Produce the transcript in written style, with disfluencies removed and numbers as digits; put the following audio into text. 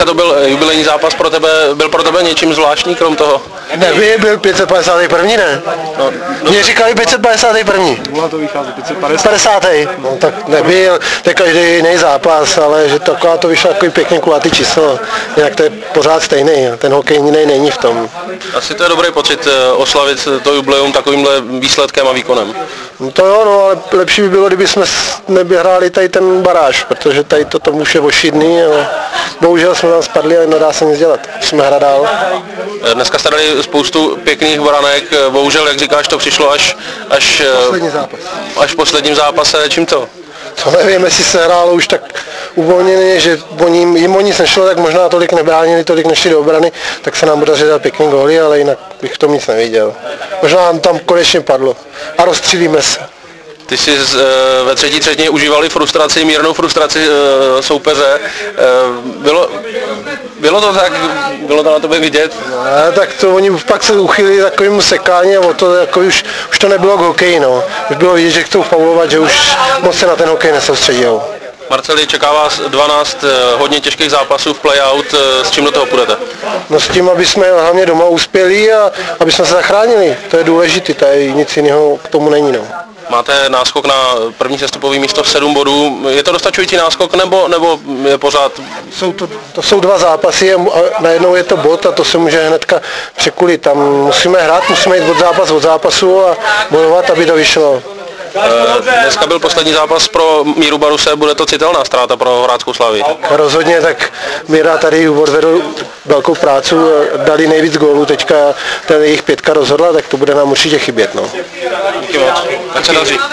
To byl jubilejní zápas pro tebe, byl pro tebe něčím zvláštní krom toho? Byl 551. ne? Mně říkali 551. Mohla to vycházet 550. 50. No tak nebyl, to je každý jiný zápas, ale že taková to vyšlo takový pěkně kulatý číslo. Jinak to je pořád stejný, ten hokej jiný není v tom. Asi to je dobrý pocit oslavit to jubileum takovýmhle výsledkem a výkonem. No to jo, no, ale lepší by bylo, kdyby jsme nevyhráli tady ten baráž, protože tady to tam už je ošidný, ale bohužel jsme tam spadli a nedá se nic dělat. Jsme hra dál. Dneska jste dali spoustu pěkných branek, bohužel, jak říkáš, to přišlo až Poslední zápas. Až v posledním zápase. Čím to? To nevím, jestli se hrálo už tak uvolněně, že jim o nic nešlo, tak možná tolik nebránili, tolik nešli do obrany, tak se nám podařilo dát pěkný góly, ale jinak bych v tom nic neviděl. Možná nám tam konečně padlo a rozstřílíme se. Ty jsi ve třetí třetině užívali frustraci, mírnou frustraci soupeře. Bylo to tak? Bylo to na tobě vidět? Ne, tak to oni pak se uchýlili takovému sekání a o to jako už to nebylo k hokeji, no. Už bylo vidět, že chcou faulovat, že už moc se na ten hokej nesoustředil. Marceli, čeká vás 12 hodně těžkých zápasů v play-out. S čím do toho půjdete? No s tím, aby jsme hlavně doma uspěli a aby jsme se zachránili. To je důležité, tady nic jiného k tomu není, no. Máte náskok na první sestupový místo 7 bodů. Je to dostačující náskok nebo je pořád? To jsou 2 zápasy a najednou je to bod a to se může hnedka překulit. Tam musíme hrát, musíme jít od zápasu a bojovat, aby to vyšlo. Dneska byl poslední zápas pro Míru Baruse, bude to citelná ztráta pro Horáckou Slavii. Rozhodně, tak Míra tady odvedl velkou práci, dali nejvíc gólů, teďka ten jejich 5 rozhodla, tak to bude nám určitě chybět. No. Díky moc. Tak se daří.